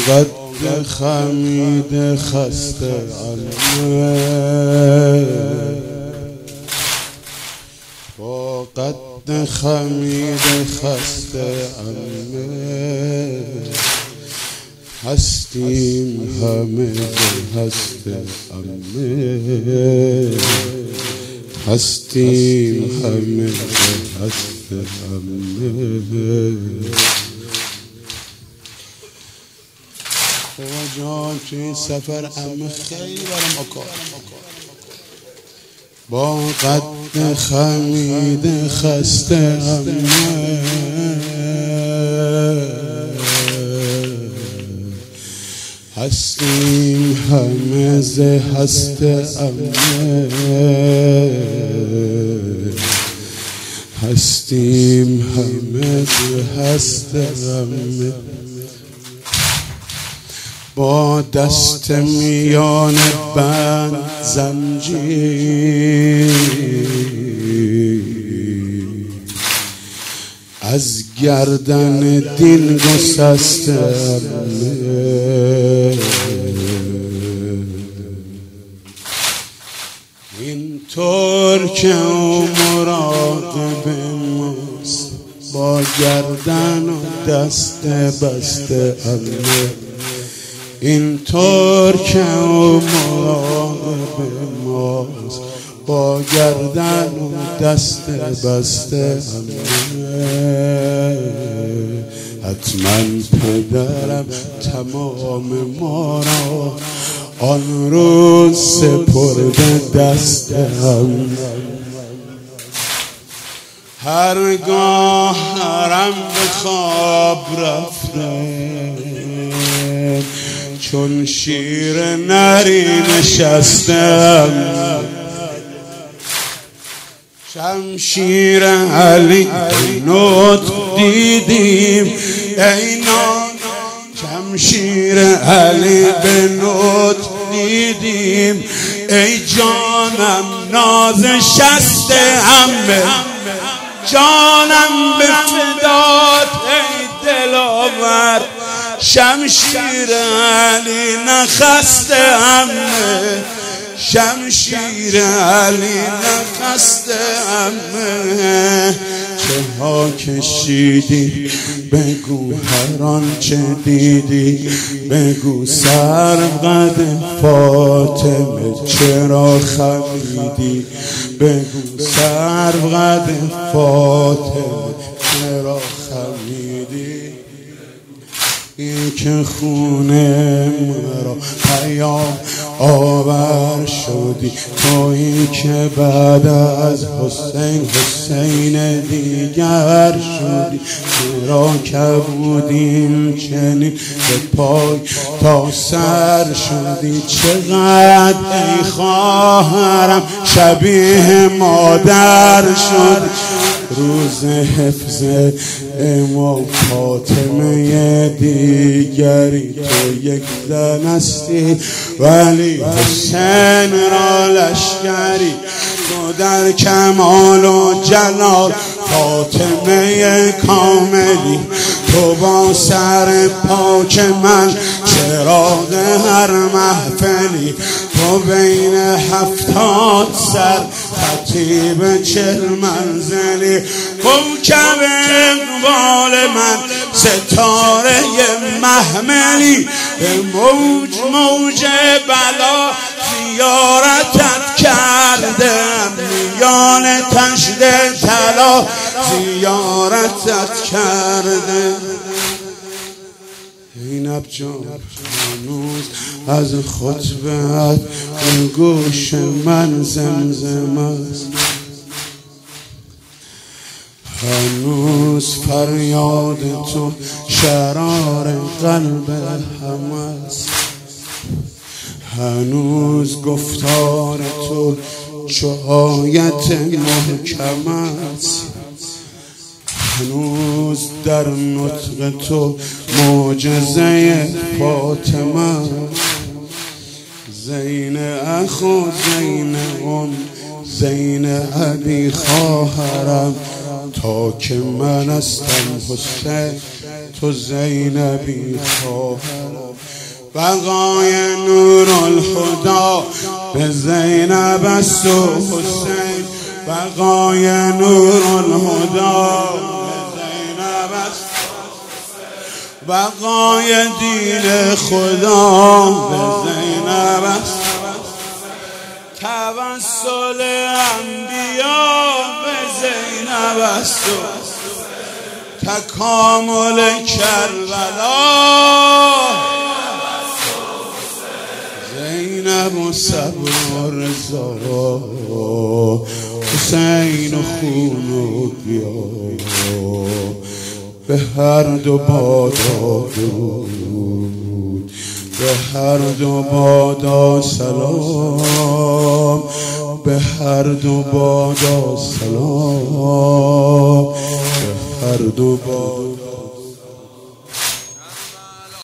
قد خمید خسته عمه، با قد خمید خسته عمه، هستیم همه هسته عمه، هستیم همه هسته عمه. جان توی این سفر عمه خیلی برام آکار، با قد خمید خسته عمه، هستیم همه ز هسته عمه، هستیم همه ز هسته عمه. با دست میان بند زنجیر، از گردن دین گسسته عمه، این طور که او مراقب ماست، با گردن و دست بسته عمه، این طور که او مراقب ماست، با گردن و دست بسته عمه. حتما پدرم تمام ما را آن روز سپرده دست عمه، هرگاه حرم به خواب رفته، چون شیر نری نشستم، شمشیر علی نطق دیدیم ای نان، شمشیر علی به نطق دیدیم ای جانم ناز شست عمه، جانم به فدات ای دلاور، شمشیر علی نخسته عمه، شمشیر علی نخسته عمه. چه ها کشیدی بگو هر آنچه دیدی، بگو سر قد فاطمه چرا خمیدی، بگو سر قد فاطمه چرا خمیدی. این که خونه مرا پیام آور شدی، تویی که بعد از حسین حسین دیگر شدی، چرا کبودیم چنین به پای تا سر شدی، چقدر ای خواهرم شبیه مادر شدی. روز حفظ امام فاطمه دیگری، تو یک زن هستی ولی حسین را لشکری، تو در کمال و جلال فاطمه کاملی، تو با سر پاک من چراغ هر محفلی، تو بین 70 سر خطیب 40 منزلی، کوکب اقبال من ستاره محملی، به موج موج بلا زیارتت کردم، میان تشت طلا زیارتت کرده. اینب جان هنوز از خطبت این گوش من زمزم است، هنوز فریاد تو شرار قلب هم است، هنوز گفتار تو چو آیت محکم است، هنوز در نطق تو معجزه فاطمه، زین اخو زین زین علی خواهرم، تا که من هستم حسین تو زینبی خواهرم بقای نور الهدا به زینب است و حسین بقای نور الهدا به زینب است بقای دین خدا به زینب است توسل انبیا به زینب است تکامل کربلا زینب و صبر و رضا حسین و خون و گیا به هر دو بادا درود به هر دو بادا سلام به هر دو بادا سلام به هر دو بادا